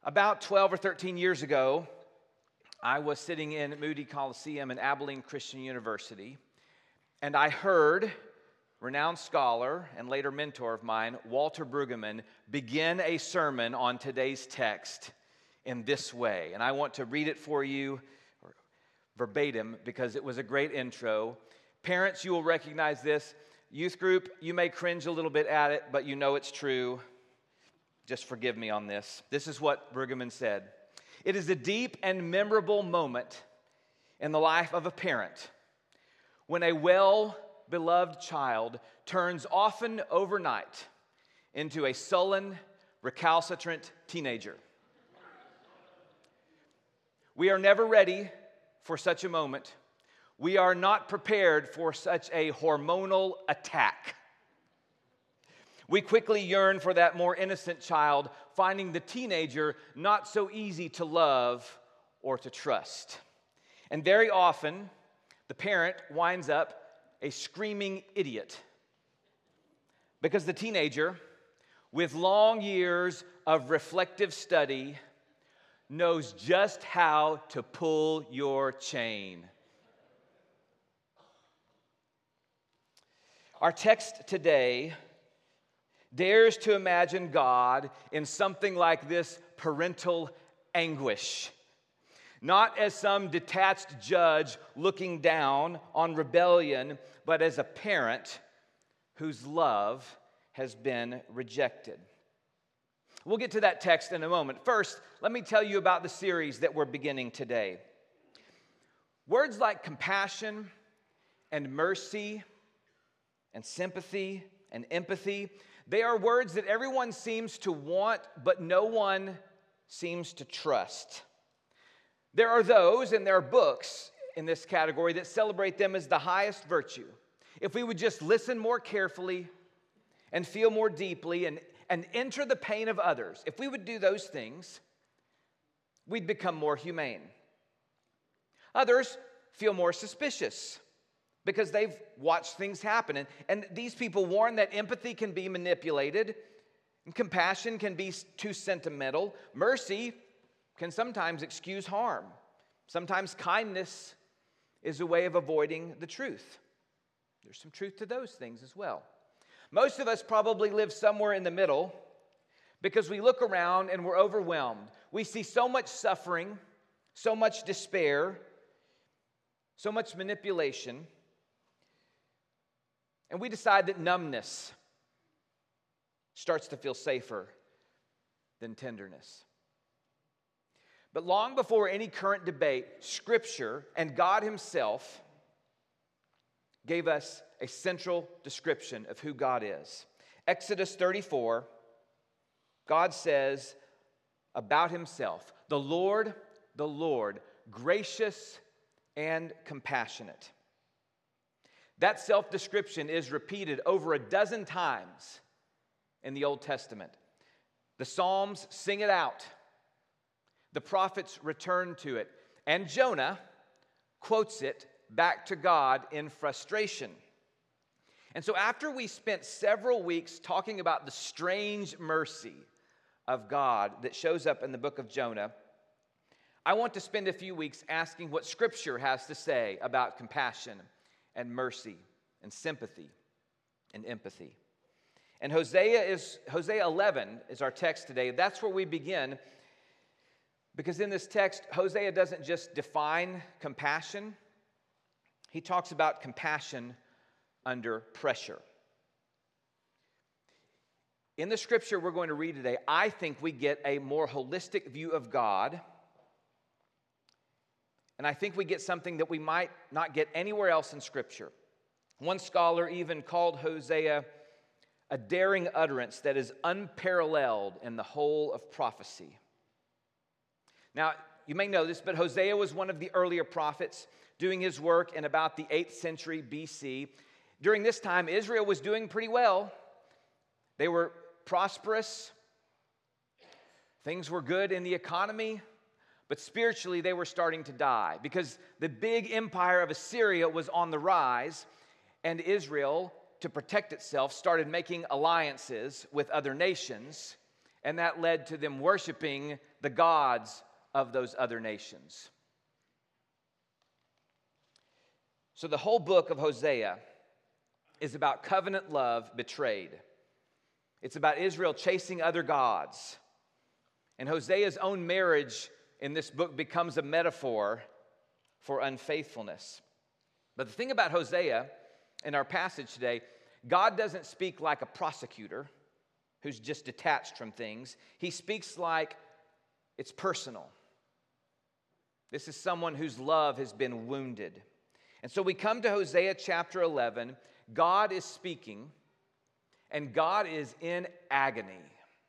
About 12 or 13 years ago, I was sitting in Moody Coliseum in Abilene Christian University, and I heard renowned scholar and later mentor of mine, Walter Brueggemann, begin a sermon on today's text in this way. And I want to read it for you verbatim because it was a great intro. Parents, you will recognize this. Youth group, you may cringe a little bit at it, but you know it's true. Just forgive me on this. This is what Brueggemann said. It is a deep and memorable moment in the life of a parent when a well-beloved child turns often overnight into a sullen, recalcitrant teenager. We are never ready for such a moment. We are not prepared for such a hormonal attack. We quickly yearn for that more innocent child, finding the teenager not so easy to love or to trust. And very often, the parent winds up a screaming idiot because the teenager, with long years of reflective study, knows just how to pull your chain. Our text today dares to imagine God in something like this parental anguish. Not as some detached judge looking down on rebellion, but as a parent whose love has been rejected. We'll get to that text in a moment. First, let me tell you about the series that we're beginning today. Words like compassion and mercy and sympathy and empathy, they are words that everyone seems to want, but no one seems to trust. There are those, and there are books in this category that celebrate them as the highest virtue. If we would just listen more carefully and feel more deeply and enter the pain of others, if we would do those things, we'd become more humane. Others feel more suspicious because they've watched things happen. And these people warn that empathy can be manipulated, and compassion can be too sentimental. Mercy can sometimes excuse harm. Sometimes kindness is a way of avoiding the truth. There's some truth to those things as well. Most of us probably live somewhere in the middle because we look around and we're overwhelmed. We see so much suffering, so much despair, so much manipulation, and we decide that numbness starts to feel safer than tenderness. But long before any current debate, Scripture and God Himself gave us a central description of who God is. Exodus 34, God says about Himself, the Lord, gracious and compassionate. That self-description is repeated over a dozen times in the Old Testament. The Psalms sing it out. The prophets return to it. And Jonah quotes it back to God in frustration. And so after we spent several weeks talking about the strange mercy of God that shows up in the book of Jonah, I want to spend a few weeks asking what Scripture has to say about compassion and mercy and sympathy and empathy. And Hosea 11 is our text today. That's where we begin, because in this text, Hosea doesn't just define compassion. He talks about compassion under pressure. In the Scripture we're going to read today, I think we get a more holistic view of God. And I think we get something that we might not get anywhere else in Scripture. One scholar even called Hosea a daring utterance that is unparalleled in the whole of prophecy. Now, you may know this, but Hosea was one of the earlier prophets doing his work in about the 8th century BC. During this time, Israel was doing pretty well. They were prosperous. Things were good in the economy. But spiritually, they were starting to die because the big empire of Assyria was on the rise, and Israel, to protect itself, started making alliances with other nations And that led to them worshiping the gods of those other nations. So the whole book of Hosea is about covenant love betrayed. It's about Israel chasing other gods. And Hosea's own marriage in this book becomes a metaphor for unfaithfulness. But the thing about Hosea in our passage today, God doesn't speak like a prosecutor who's just detached from things. He speaks like it's personal. This is someone whose love has been wounded. And so we come to Hosea chapter 11. God is speaking, and God is in agony.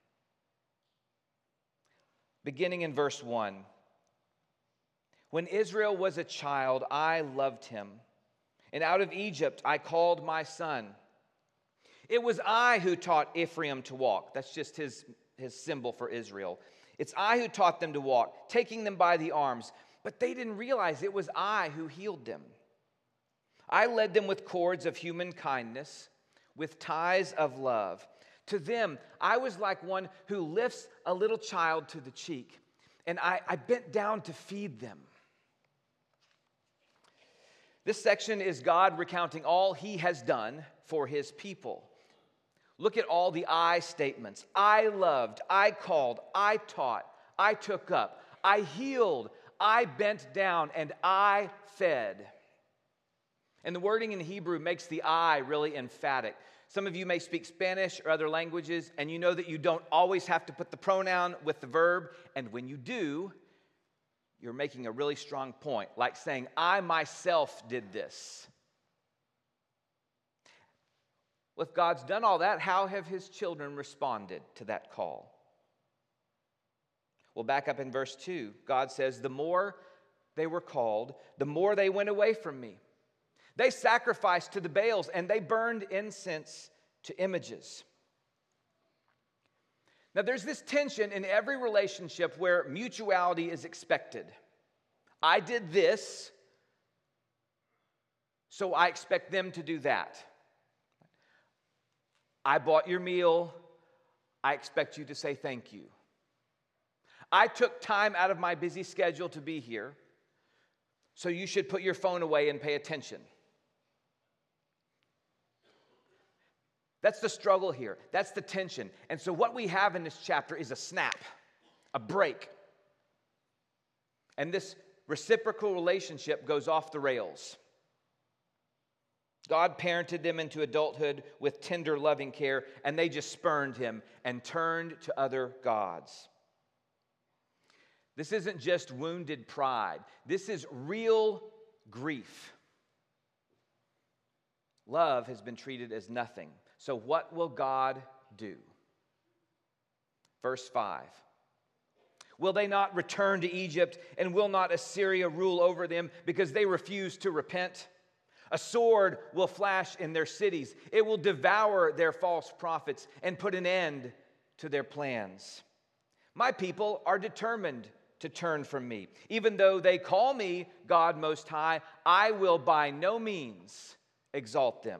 Beginning in verse 1. When Israel was a child, I loved him, and out of Egypt I called my son. It was I who taught Ephraim to walk. That's just his symbol for Israel. It's I who taught them to walk, taking them by the arms. But they didn't realize it was I who healed them. I led them with cords of human kindness, with ties of love. To them, I was like one who lifts a little child to the cheek, and I bent down to feed them. This section is God recounting all he has done for his people. Look at all the I statements. I loved, I called, I taught, I took up, I healed, I bent down, and I fed. And the wording in Hebrew makes the I really emphatic. Some of you may speak Spanish or other languages, and you know that you don't always have to put the pronoun with the verb. And when you do, you're making a really strong point, like saying, I myself did this. Well, if God's done all that, how have his children responded to that call? Well, back up in verse 2, God says, the more they were called, the more they went away from me. They sacrificed to the Baals, and they burned incense to images. Now, there's this tension in every relationship where mutuality is expected. I did this, so I expect them to do that. I bought your meal, I expect you to say thank you. I took time out of my busy schedule to be here, so you should put your phone away and pay attention. That's the struggle here. That's the tension. And so what we have in this chapter is a snap, a break. And this reciprocal relationship goes off the rails. God parented them into adulthood with tender, loving care, and they just spurned him and turned to other gods. This isn't just wounded pride. This is real grief. Love has been treated as nothing. So what will God do? Verse 5. Will they not return to Egypt, and will not Assyria rule over them because they refuse to repent? A sword will flash in their cities. It will devour their false prophets and put an end to their plans. My people are determined to turn from me. Even though they call me God Most High, I will by no means exalt them.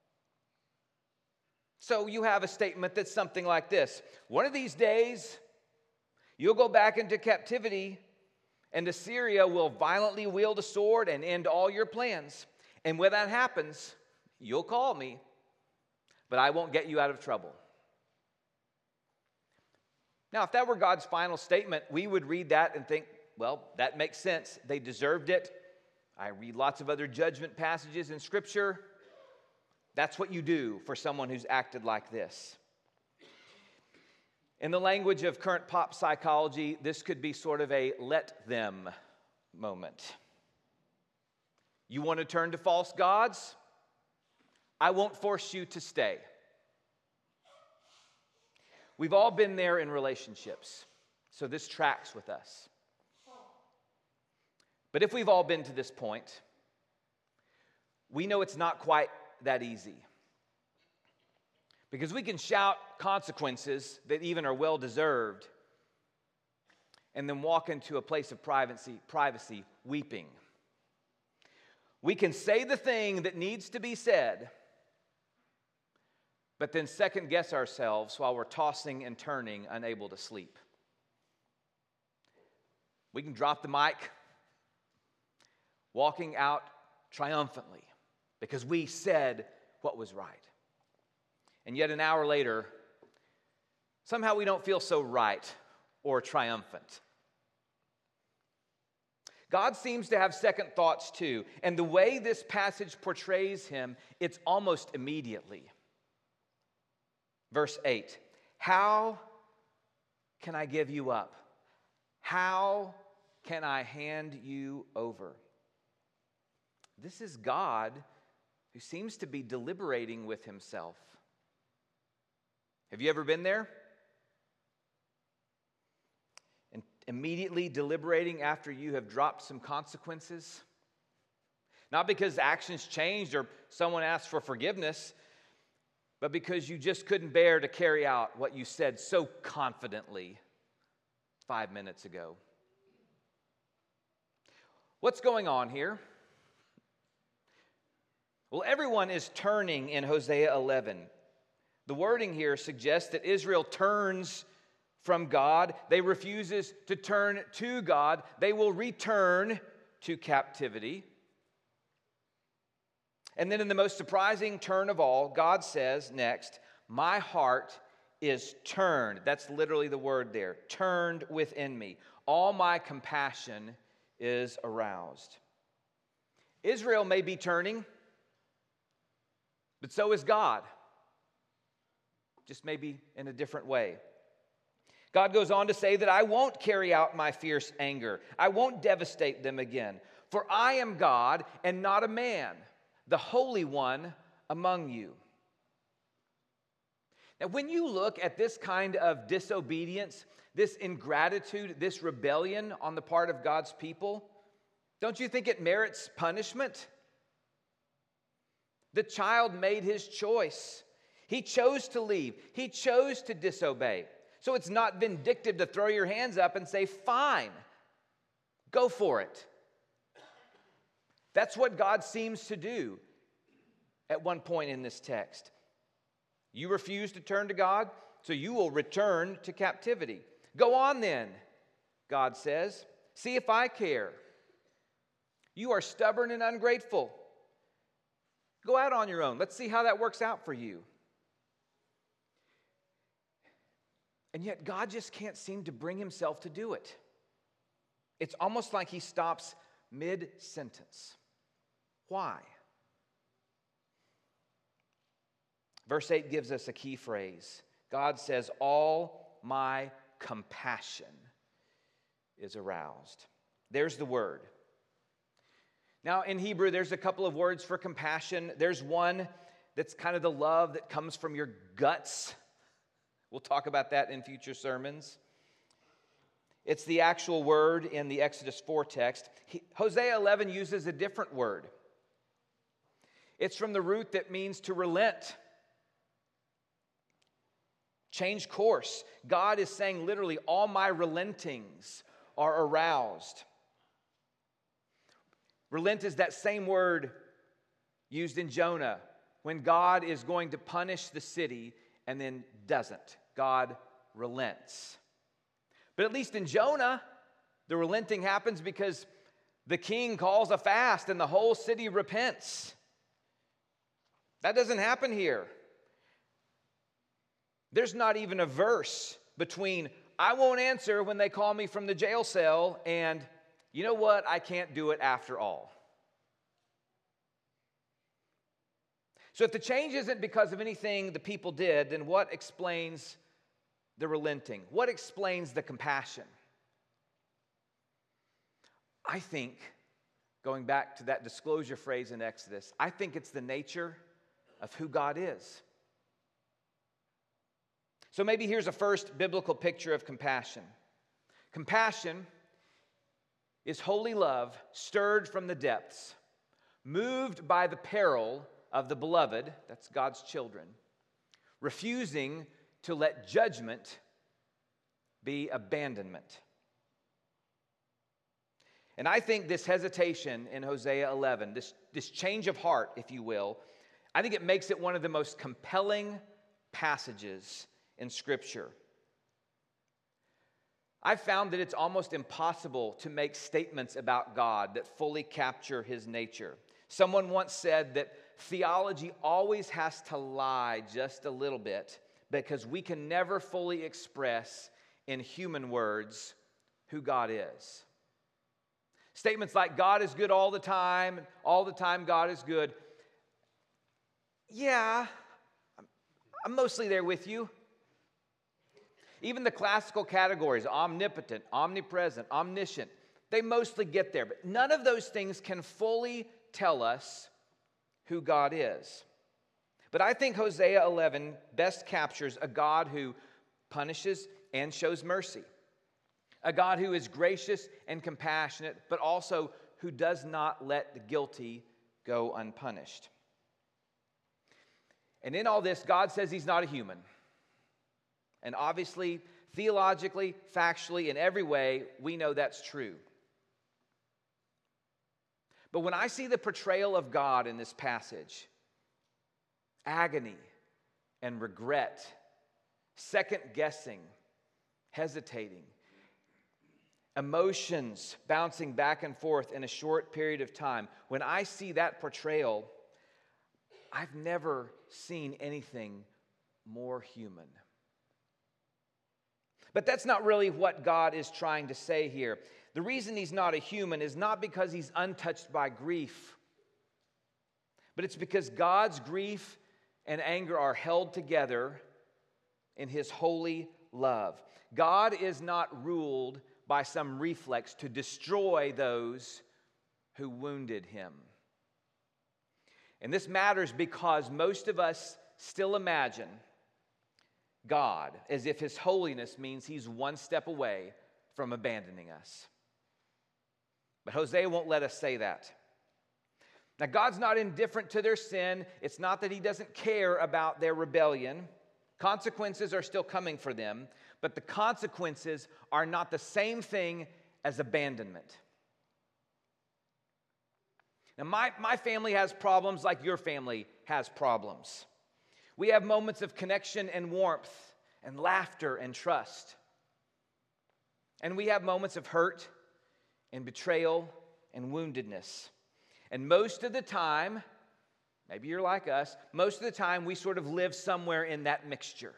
So you have a statement that's something like this. One of these days, you'll go back into captivity, and Assyria will violently wield a sword and end all your plans. And when that happens, you'll call me, but I won't get you out of trouble. Now, if that were God's final statement, we would read that and think, well, that makes sense. They deserved it. I read lots of other judgment passages in Scripture. That's what you do for someone who's acted like this. In the language of current pop psychology, this could be sort of a let them moment. You want to turn to false gods? I won't force you to stay. We've all been there in relationships, so this tracks with us. But if we've all been to this point, we know it's not quite that easy. Because we can shout consequences that even are well-deserved and then walk into a place of privacy, weeping. We can say the thing that needs to be said, but then second guess ourselves while we're tossing and turning, unable to sleep. We can drop the mic, walking out triumphantly because we said what was right. And yet an hour later, somehow we don't feel so right or triumphant. God seems to have second thoughts too. And the way this passage portrays him, it's almost immediately. Verse 8, how can I give you up? How can I hand you over? This is God who seems to be deliberating with himself. Have you ever been there? And immediately deliberating after you have dropped some consequences? Not because actions changed or someone asked for forgiveness, but because you just couldn't bear to carry out what you said so confidently 5 minutes ago. What's going on here? Well, everyone is turning in Hosea 11. The wording here suggests that Israel turns from God. They refuses to turn to God. They will return to captivity. And then in the most surprising turn of all, God says next, my heart is turned. That's literally the word there. Turned within me. All my compassion is aroused. Israel may be turning, but so is God. Just maybe in a different way. God goes on to say that I won't carry out my fierce anger. I won't devastate them again. For I am God and not a man, the Holy One among you. Now, when you look at this kind of disobedience, this ingratitude, this rebellion on the part of God's people, don't you think it merits punishment? The child made his choice. He chose to leave. He chose to disobey. So it's not vindictive to throw your hands up and say, fine, go for it. That's what God seems to do at one point in this text. You refuse to turn to God, so you will return to captivity. Go on then, God says. See if I care. You are stubborn and ungrateful. Go out on your own. Let's see how that works out for you. And yet God just can't seem to bring himself to do it. It's almost like he stops mid-sentence. Why? Verse 8 gives us a key phrase. God says, all my compassion is aroused. There's the word. Now, in Hebrew, there's a couple of words for compassion. There's one that's kind of the love that comes from your guts. We'll talk about that in future sermons. It's the actual word in the Exodus 4 text. Hosea 11 uses a different word. It's from the root that means to relent. Change course. God is saying literally, all my relentings are aroused. Relent is that same word used in Jonah when God is going to punish the city and then doesn't. God relents. But at least in Jonah, the relenting happens because the king calls a fast and the whole city repents. That doesn't happen here. There's not even a verse between I won't answer when they call me from the jail cell and you know what, I can't do it after all. So if the change isn't because of anything the people did, then what explains the relenting? What explains the compassion? I think, going back to that disclosure phrase in Exodus, I think it's the nature of who God is. So maybe here's a first biblical picture of compassion. Compassion is holy love stirred from the depths, moved by the peril of the beloved, that's God's children, refusing to let judgment be abandonment. And I think this hesitation in Hosea 11, this change of heart, if you will, I think it makes it one of the most compelling passages in Scripture. I've found that it's almost impossible to make statements about God that fully capture His nature. Someone once said that theology always has to lie just a little bit because we can never fully express in human words who God is. Statements like God is good all the time God is good. Yeah, I'm mostly there with you. Even the classical categories, omnipotent, omnipresent, omniscient, they mostly get there. But none of those things can fully tell us who God is. But I think Hosea 11 best captures a God who punishes and shows mercy. A God who is gracious and compassionate, but also who does not let the guilty go unpunished. And in all this, God says He's not a human. And obviously, theologically, factually, in every way, we know that's true. But when I see the portrayal of God in this passage, agony and regret, second-guessing, hesitating, emotions bouncing back and forth in a short period of time, when I see that portrayal, I've never seen anything more human. But that's not really what God is trying to say here. The reason He's not a human is not because He's untouched by grief, but it's because God's grief and anger are held together in His holy love. God is not ruled by some reflex to destroy those who wounded Him. And this matters because most of us still imagine God as if His holiness means He's one step away from abandoning us. But Hosea won't let us say that. Now, God's not indifferent to their sin. It's not that He doesn't care about their rebellion. Consequences are still coming for them, but the consequences are not the same thing as abandonment. Now, my family has problems like your family has problems. We have moments of connection and warmth and laughter and trust. And we have moments of hurt and betrayal and woundedness. And most of the time, maybe you're like us, most of the time we sort of live somewhere in that mixture.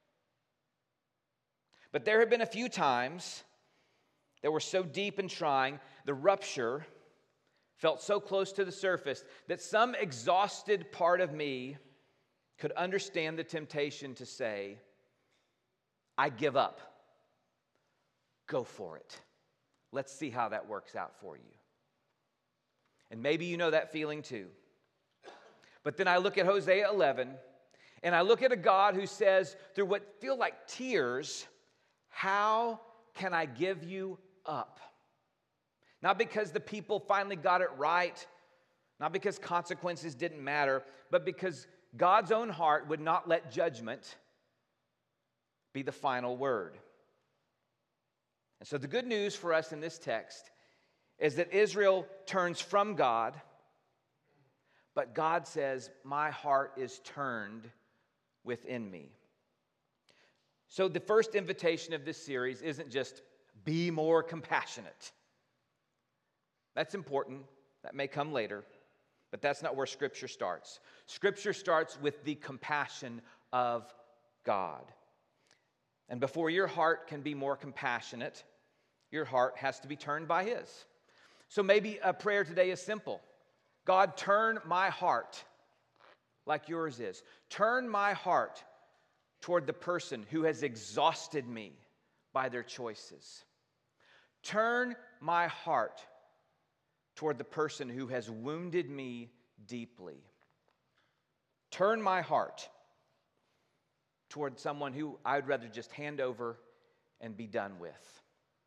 But there have been a few times that were so deep and trying, the rupture felt so close to the surface that some exhausted part of me could understand the temptation to say, I give up. Go for it. Let's see how that works out for you. And maybe you know that feeling too. But then I look at Hosea 11, and I look at a God who says, through what feel like tears, how can I give you up? Not because the people finally got it right, not because consequences didn't matter, but because God's own heart would not let judgment be the final word. And so the good news for us in this text is that Israel turns from God, but God says, my heart is turned within me. So the first invitation of this series isn't just be more compassionate. That's important. That may come later. But that's not where Scripture starts. Scripture starts with the compassion of God. And before your heart can be more compassionate, your heart has to be turned by His. So maybe a prayer today is simple. God, turn my heart like yours is. Turn my heart toward the person who has exhausted me by their choices. Turn my heart toward the person who has wounded me deeply. Turn my heart toward someone who I'd rather just hand over and be done with.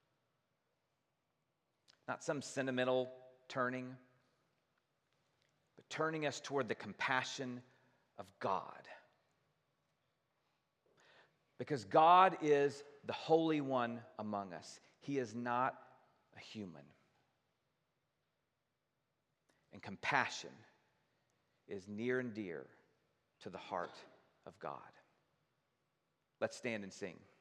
Not some sentimental turning, but turning us toward the compassion of God. Because God is the Holy One among us. He is not a human. And compassion is near and dear to the heart of God. Let's stand and sing.